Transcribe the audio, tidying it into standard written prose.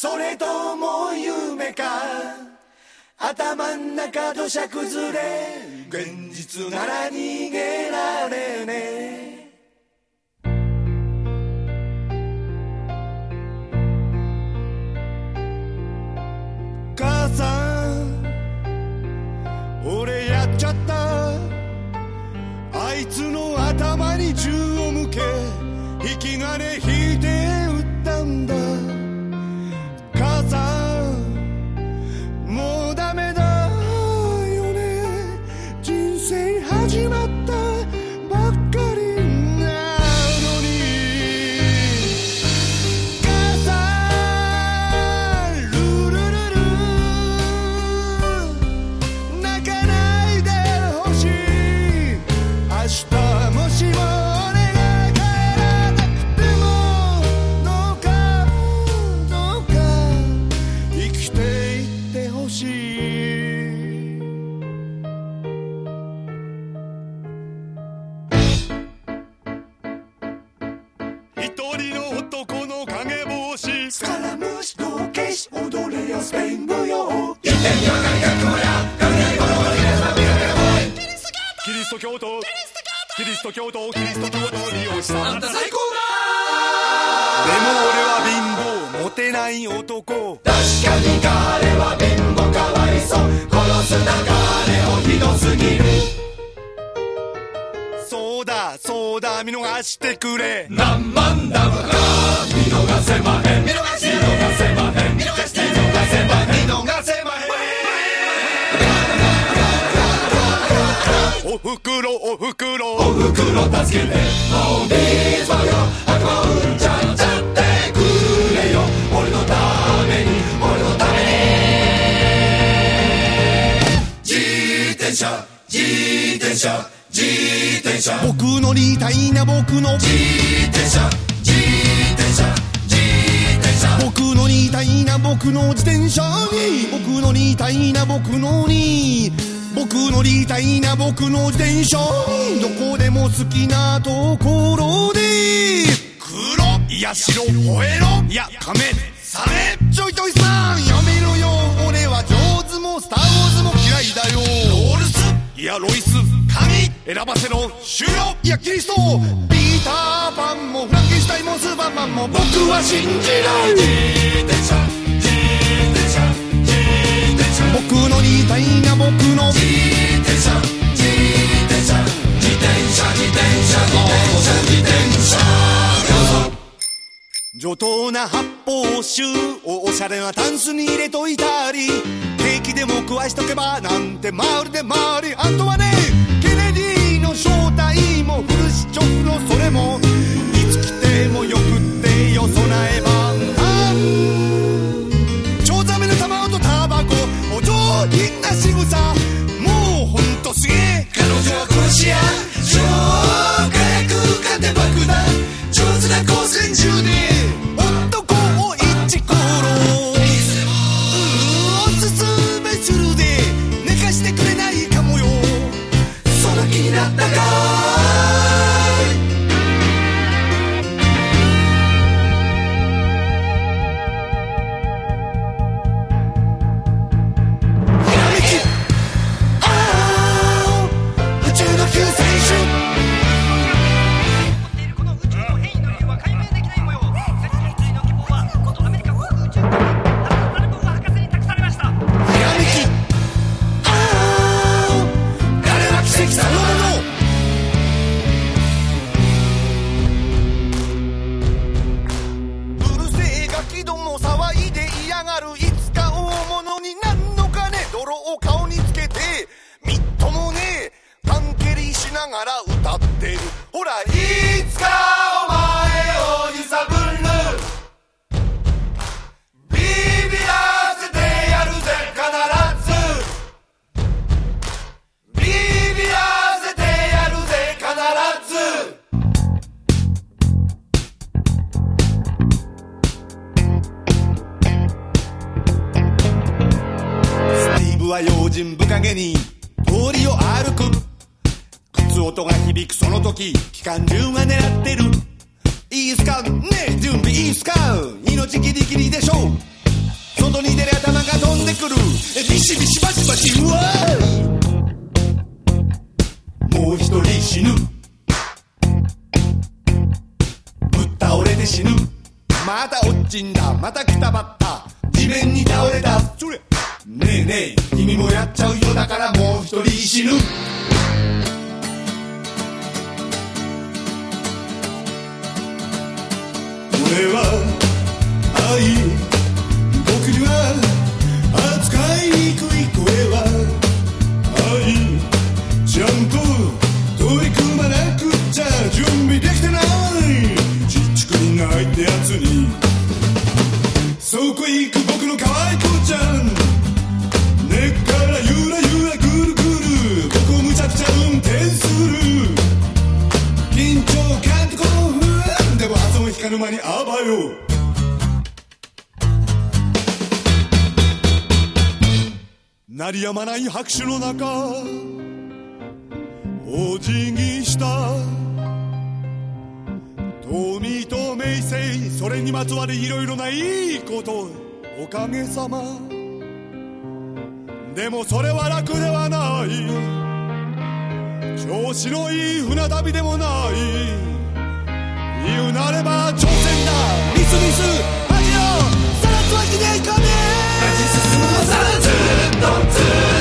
それとも夢か頭ん中土砂崩れ現実なら逃げられねえ母さん俺やっちゃったあいつの頭に銃を向け引き金引いて撃ったんだ母さんもうダメだよね人生始まったばっかりなのに母さんルルルル泣かないでほしい明日もしもスカラムシ道化師踊れよスペイン舞踊一点には何か雲や雷物は皆様見かけの声キリスト教徒キリスト教徒キリスト教徒利用したあんた最高だでも俺は貧乏モテない男確かに彼は貧乏かわいそう殺すな彼をひどすぎるそうだそうだ見逃してくれ何万だか見逃せまへん見逃せまへん見逃せまへん見逃せまへんおふくろおふくろおふくろ助けてもうビーズよ悪魔うんちゃんちゃってくれよ俺のために俺のために自転車自転車自転車僕乗りたいな僕の自転車自転車自転車僕乗りたいな僕の自転車に僕乗りたいな僕のに僕乗りたいな僕の自転車にどこでも好きなところで黒いや白吠えろいや亀されちょいちょいさんやめろよ俺は上手もスターウォーズも嫌いだよロールスいやロイス神選ばせろ終了いやキリストピーターパンもフランケンシュタインもスーパーマンも僕は信じない自転車自転車自転車僕の似たいな僕の自転車自転車自転車自転車自転車自転車上等な発泡酒をおしゃれなタンスに入れといたりケーキでも食わしとけばなんてまるでマリあとはねケネディの正体もフルシチョフのそれもいつ来てもよくってよ備え万端チョウザメの卵とタバコお上品な仕草もうほんとすげえ彼女は殺し屋超火薬艦で爆弾上手な光線銃で男を一殺おすすめするで寝かしてくれないかもよその気になったか用心深げに通りを歩く靴音が響くその時機関銃が狙ってるいいっすかね準備いいっすか命ギリギリでしょシビシバシバシうわもう一人死ぬぶっ倒れて死ぬまた落ちんだまたくたばった地面に倒れたそれねえねえ君もやっちゃうよだからもう一人死ぬ俺は愛僕には扱いにくい声は愛ちゃんと取り組まなくっちゃ準備できてないちっちくりないってやつにそこ行く僕の可愛い子ちゃん根っからゆらゆらぐるぐる僕をむちゃくちゃ運転する緊張感と興奮でも朝も光る間にあばよ鳴りやまない拍手の中お辞儀した富と名声それにまつわるいろいろないいことおかげさまでもそれは楽ではない調子のいい船旅でもない言うなれば挑戦だミスミス恥をさらすわけにはいかねえ立ち進むさらずっとずっと